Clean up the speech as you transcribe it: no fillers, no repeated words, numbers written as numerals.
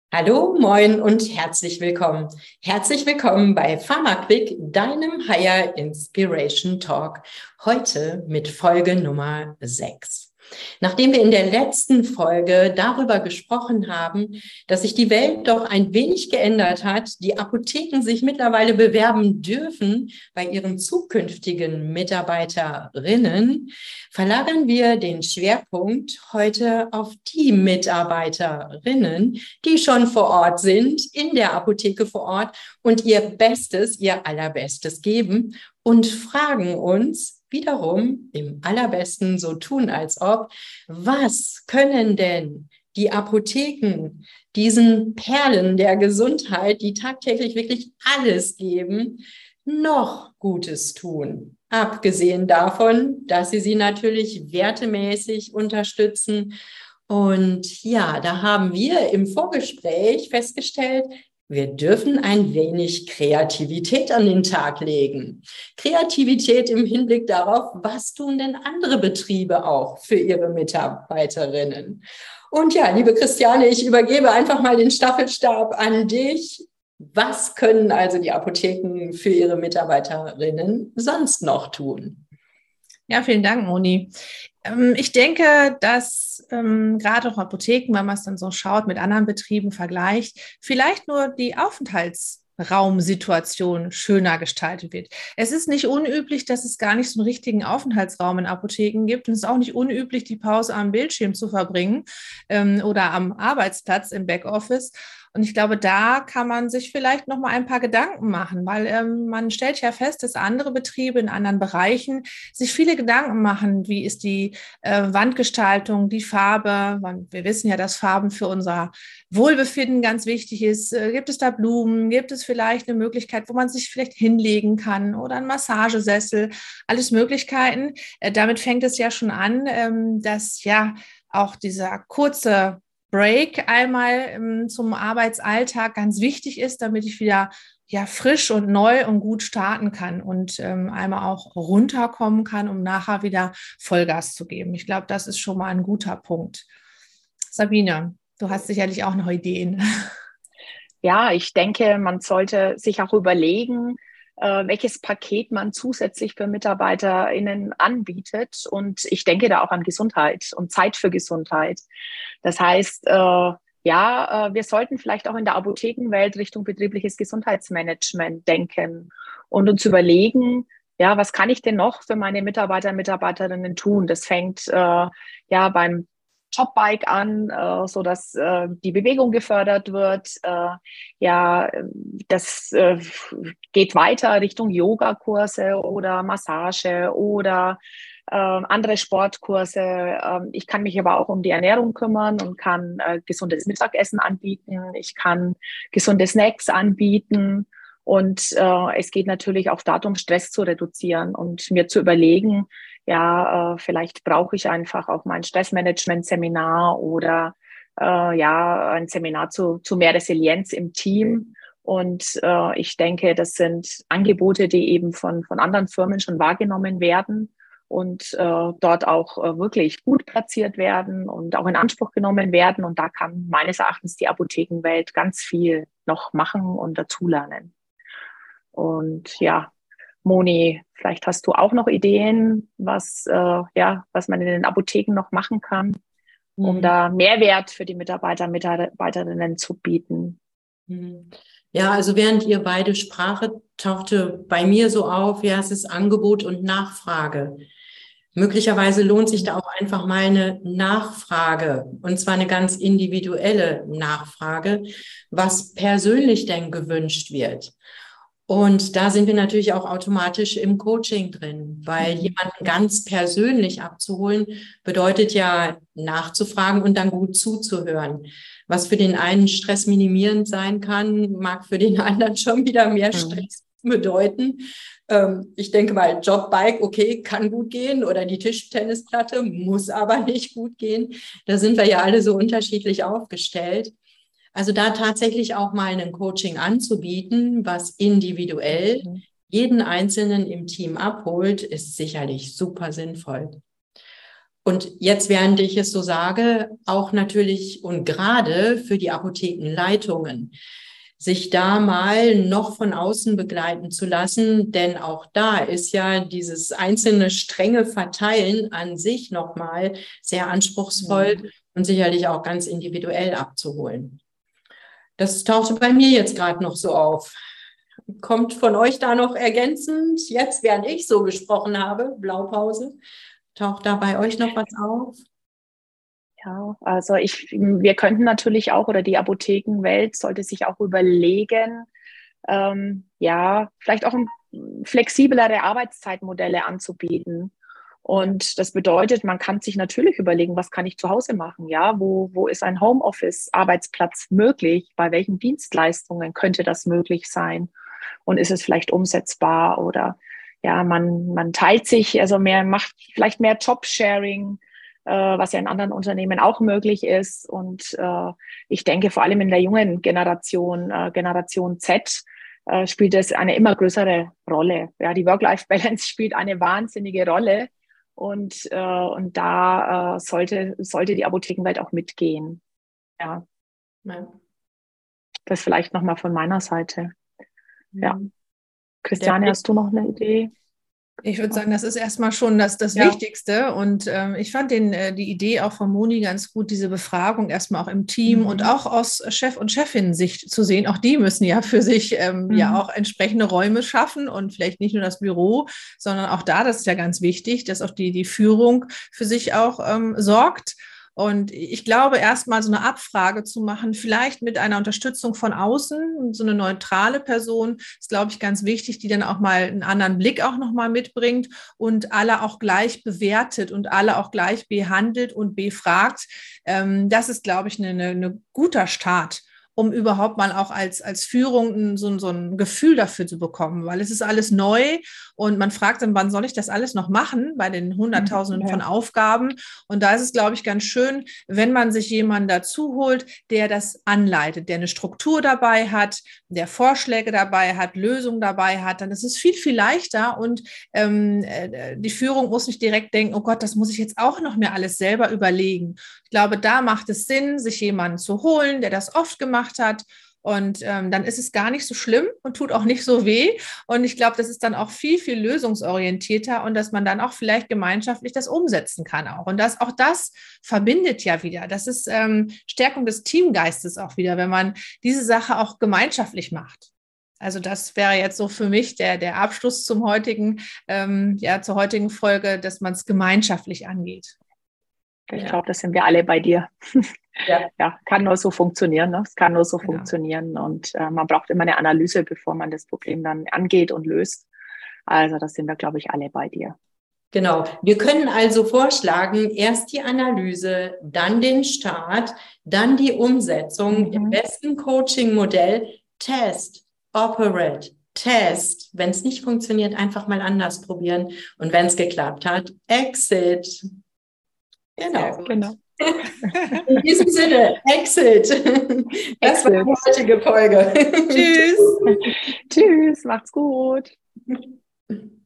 Hallo, moin und herzlich willkommen. Herzlich willkommen bei PharmaQuick, deinem Higher Inspiration Talk. Heute mit Folge Nummer 6. Nachdem wir in der letzten Folge darüber gesprochen haben, dass sich die Welt doch ein wenig geändert hat, die Apotheken sich mittlerweile bewerben dürfen bei ihren zukünftigen Mitarbeiterinnen, verlagern wir den Schwerpunkt heute auf die Mitarbeiterinnen, die schon vor Ort sind, in der Apotheke vor Ort und ihr Bestes, ihr Allerbestes geben und fragen uns wiederum im Allerbesten so tun, als ob, was können denn die Apotheken diesen Perlen der Gesundheit, die tagtäglich wirklich alles geben, noch Gutes tun? Abgesehen davon, dass sie natürlich wertemäßig unterstützen. Und ja, da haben wir im Vorgespräch festgestellt, wir dürfen ein wenig Kreativität an den Tag legen. Kreativität im Hinblick darauf, was tun denn andere Betriebe auch für ihre Mitarbeiterinnen? Und ja, liebe Christiane, ich übergebe einfach mal den Staffelstab an dich. Was können also die Apotheken für ihre Mitarbeiterinnen sonst noch tun? Ja, vielen Dank, Moni. Ich denke, dass gerade auch Apotheken, wenn man es dann so schaut, mit anderen Betrieben vergleicht, vielleicht nur die Aufenthaltsraumsituation schöner gestaltet wird. Es ist nicht unüblich, dass es gar nicht so einen richtigen Aufenthaltsraum in Apotheken gibt. Und es ist auch nicht unüblich, die Pause am Bildschirm zu verbringen oder am Arbeitsplatz im Backoffice. Und ich glaube, da kann man sich vielleicht noch mal ein paar Gedanken machen, weil man stellt ja fest, dass andere Betriebe in anderen Bereichen sich viele Gedanken machen. Wie ist die Wandgestaltung, die Farbe? Wir wissen ja, dass Farben für unser Wohlbefinden ganz wichtig ist. Gibt es da Blumen? Gibt es vielleicht eine Möglichkeit, wo man sich vielleicht hinlegen kann oder einen Massagesessel? Alles Möglichkeiten. Damit fängt es ja schon an, dass ja auch dieser kurze Break einmal zum Arbeitsalltag ganz wichtig ist, damit ich wieder frisch und neu und gut starten kann und einmal auch runterkommen kann, um nachher wieder Vollgas zu geben. Ich glaube, das ist schon mal ein guter Punkt. Sabine, du hast sicherlich auch noch Ideen. Ja, ich denke, man sollte sich auch überlegen, welches Paket man zusätzlich für MitarbeiterInnen anbietet. Und ich denke da auch an Gesundheit und Zeit für Gesundheit. Das heißt, wir sollten vielleicht auch in der Apothekenwelt Richtung betriebliches Gesundheitsmanagement denken und uns überlegen, ja, was kann ich denn noch für meine Mitarbeiter und Mitarbeiterinnen tun? Das fängt beim Jobbike an, so dass die Bewegung gefördert wird. Das geht weiter Richtung Yogakurse oder Massage oder andere Sportkurse. Ich kann mich aber auch um die Ernährung kümmern und kann gesundes Mittagessen anbieten. Ich kann gesunde Snacks anbieten. Und es geht natürlich auch darum, Stress zu reduzieren und mir zu überlegen, vielleicht brauche ich einfach auch mal ein Stressmanagement-Seminar oder ein Seminar zu mehr Resilienz im Team. Und ich denke, das sind Angebote, die eben von anderen Firmen schon wahrgenommen werden und dort auch wirklich gut platziert werden und auch in Anspruch genommen werden. Und da kann meines Erachtens die Apothekenwelt ganz viel noch machen und dazulernen. Und ja, Moni, vielleicht hast du auch noch Ideen, was man in den Apotheken noch machen kann, um da Mehrwert für die Mitarbeiter, Mitarbeiterinnen zu bieten. Ja, also während ihr beide sprachet, tauchte bei mir so auf, ja, es ist Angebot und Nachfrage. Möglicherweise lohnt sich da auch einfach mal eine Nachfrage, und zwar eine ganz individuelle Nachfrage, was persönlich denn gewünscht wird. Und da sind wir natürlich auch automatisch im Coaching drin, weil jemanden ganz persönlich abzuholen, bedeutet ja nachzufragen und dann gut zuzuhören. Was für den einen stressminimierend sein kann, mag für den anderen schon wieder mehr Stress bedeuten. Ich denke mal, Jobbike, okay, kann gut gehen oder die Tischtennisplatte, muss aber nicht gut gehen. Da sind wir ja alle so unterschiedlich aufgestellt. Also da tatsächlich auch mal ein Coaching anzubieten, was individuell jeden Einzelnen im Team abholt, ist sicherlich super sinnvoll. Und jetzt, während ich es so sage, auch natürlich und gerade für die Apothekenleitungen, sich da mal noch von außen begleiten zu lassen, denn auch da ist ja dieses einzelne strenge Verteilen an sich nochmal sehr anspruchsvoll und sicherlich auch ganz individuell abzuholen. Das tauchte bei mir jetzt gerade noch so auf. Kommt von euch da noch ergänzend, jetzt während ich so gesprochen habe, Blaupause, taucht da bei euch noch was auf? Ja, also wir könnten natürlich auch, oder die Apothekenwelt sollte sich auch überlegen, ja, vielleicht auch flexiblere Arbeitszeitmodelle anzubieten. Und das bedeutet, man kann sich natürlich überlegen, was kann ich zu Hause machen? Ja, wo ist ein Homeoffice-Arbeitsplatz möglich? Bei welchen Dienstleistungen könnte das möglich sein? Und ist es vielleicht umsetzbar? Oder ja, man teilt sich, also macht vielleicht mehr Jobsharing, was ja in anderen Unternehmen auch möglich ist. Und ich denke, vor allem in der jungen Generation, Generation Z, spielt es eine immer größere Rolle. Ja, die Work-Life-Balance spielt eine wahnsinnige Rolle. Und da sollte die Apothekenwelt auch mitgehen. Ja. Das vielleicht nochmal von meiner Seite. Ja. Christiane, hast du noch eine Idee? Ich würde sagen, das ist erstmal schon das Wichtigste. Und ich fand die Idee auch von Moni ganz gut, diese Befragung erstmal auch im Team und auch aus Chef- und Chefinnen-Sicht zu sehen. Auch die müssen ja für sich ja auch entsprechende Räume schaffen und vielleicht nicht nur das Büro, sondern auch da, das ist ja ganz wichtig, dass auch die Führung für sich auch sorgt. Und ich glaube, erstmal so eine Abfrage zu machen, vielleicht mit einer Unterstützung von außen, so eine neutrale Person, ist, glaube ich, ganz wichtig, die dann auch mal einen anderen Blick auch nochmal mitbringt und alle auch gleich bewertet und alle auch gleich behandelt und befragt. Das ist, glaube ich, ein guter Start, um überhaupt mal auch als Führung so ein Gefühl dafür zu bekommen, weil es ist alles neu und man fragt dann, wann soll ich das alles noch machen bei den Hunderttausenden von Aufgaben? Und da ist es, glaube ich, ganz schön, wenn man sich jemanden dazu holt, der das anleitet, der eine Struktur dabei hat, der Vorschläge dabei hat, Lösungen dabei hat, dann ist es viel, viel leichter und die Führung muss nicht direkt denken, oh Gott, das muss ich jetzt auch noch mir alles selber überlegen. Ich glaube, da macht es Sinn, sich jemanden zu holen, der das oft gemacht hat. Und dann ist es gar nicht so schlimm und tut auch nicht so weh. Und ich glaube, das ist dann auch viel, viel lösungsorientierter und dass man dann auch vielleicht gemeinschaftlich das umsetzen kann auch. Und auch das verbindet ja wieder. Das ist Stärkung des Teamgeistes auch wieder, wenn man diese Sache auch gemeinschaftlich macht. Also das wäre jetzt so für mich der Abschluss zur heutigen Folge, dass man es gemeinschaftlich angeht. Ich glaube, das sind wir alle bei dir. Ja, kann nur so funktionieren. Ne? Es kann nur so funktionieren. Und man braucht immer eine Analyse, bevor man das Problem dann angeht und löst. Also das sind wir, glaube ich, alle bei dir. Genau. Wir können also vorschlagen, erst die Analyse, dann den Start, dann die Umsetzung im besten Coaching-Modell. Test, Operate, Test. Wenn es nicht funktioniert, einfach mal anders probieren. Und wenn es geklappt hat, Exit. Genau. In diesem Sinne, Exit. Das war die heutige Folge. Tschüss. Tschüss, macht's gut.